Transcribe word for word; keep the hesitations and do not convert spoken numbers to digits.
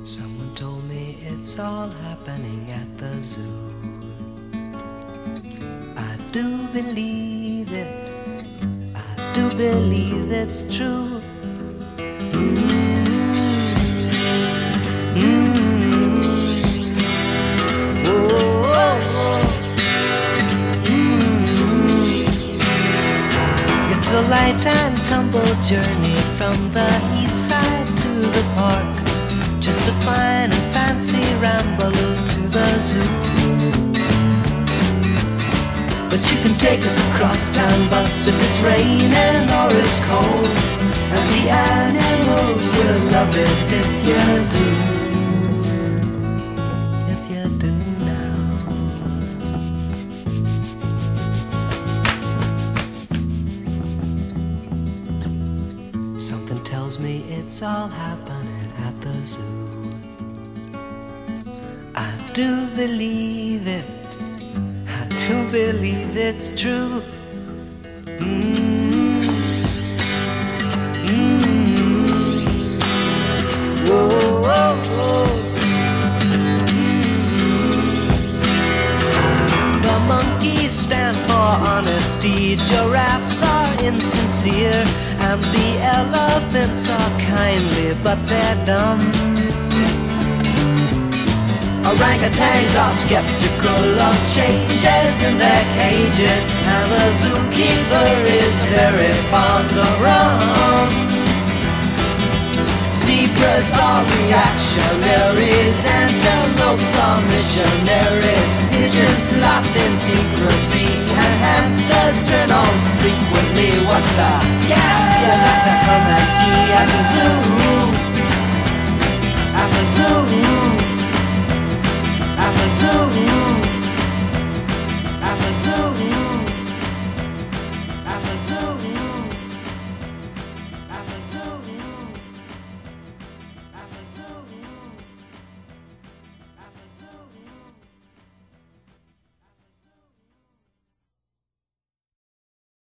Someone told me it's all happening at the zoo. I do believe it, I do believe it's true. Mm-hmm. Mm-hmm. Oh, oh, oh. Mm-hmm. It's a light and tumble journey from the east side to the park. Just a fine and fancy ramble to the zoo. But you can take a crosstown bus if it's raining or it's cold, and the animals will love it if you do. If you do now. Something tells me it's all happening at the zoo. I do believe it, I do believe it's true. Mm-hmm. Mm-hmm. Whoa, whoa, whoa. Mm-hmm. The monkeys stand for honesty, giraffes are insincere, and the elephants are kindly, but they're dumb. Orangutans are skeptical of changes in their cages, and the zookeeper is very fond of rum. Zebras are reactionaries, antelopes are missionaries, pigeons plot in secrecy, and hamsters turn on frequently. What a gas you got to come and see at the zoo, at the zoo.